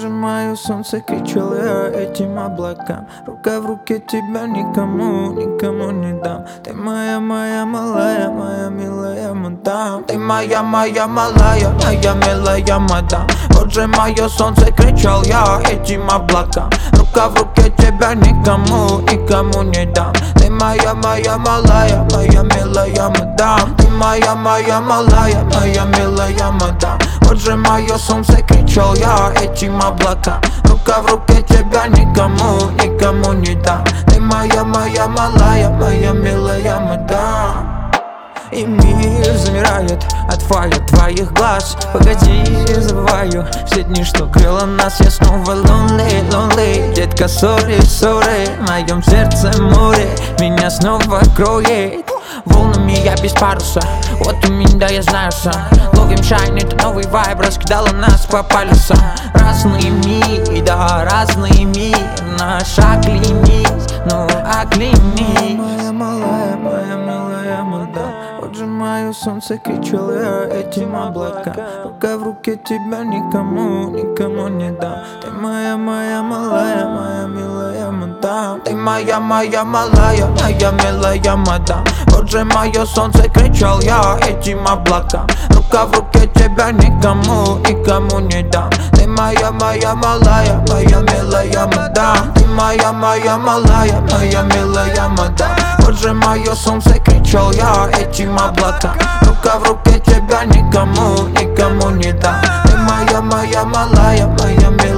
Поджимаю солнце, кричал я этим облакам. Рука в руке, тебя никому, никому не дам. Ты моя, моя малая, моя милая мадам. Ты моя, моя малая, моя милая мадам. Поджимаю солнце, кричал я этим облакам. Рука в руке, тебя никому, никому не дам. Ты моя, моя малая, моя милая мадам. Ты моя, моя малая, моя милая мадам. Поджимаю солнце, кричал я этим облакам. Рука в руке, тебя никому, никому не дам. Ты моя, моя малая, моя милая мадам. И мир замирает от фая твоих глаз. Погоди, забываю все дни, что крыло нас. Я снова lonely, lonely. Детка, sorry, sorry. В моем сердце море меня снова кроет. Волнами я без паруса. Вот у меня, я знаю сам. Ловим шайн, это новый вайб. Раскидала нас по полюсам. Разные миры, да, разные миры. Наш оглянись, ну оглянись. Моя малая, моя милая мадам. Поджимаю солнце, кричал я этим облакам. Рука в руке, тебя никому, никому не дам. Ты моя, моя малая, моя милая мадам. Ты моя, моя малая, моя милая мадам. Поджимаю солнце, кричал я этим облакам. Рука в руке, тебя никому, никому не дам. Ты моя, моя малая, моя милая мадам. Ты моя, моя малая, моя милая мадам. Поджимаю солнце, кричал я этим облакам. Рука в руке, тебя никому, никому не дам. Ты моя, моя малая, моя милая.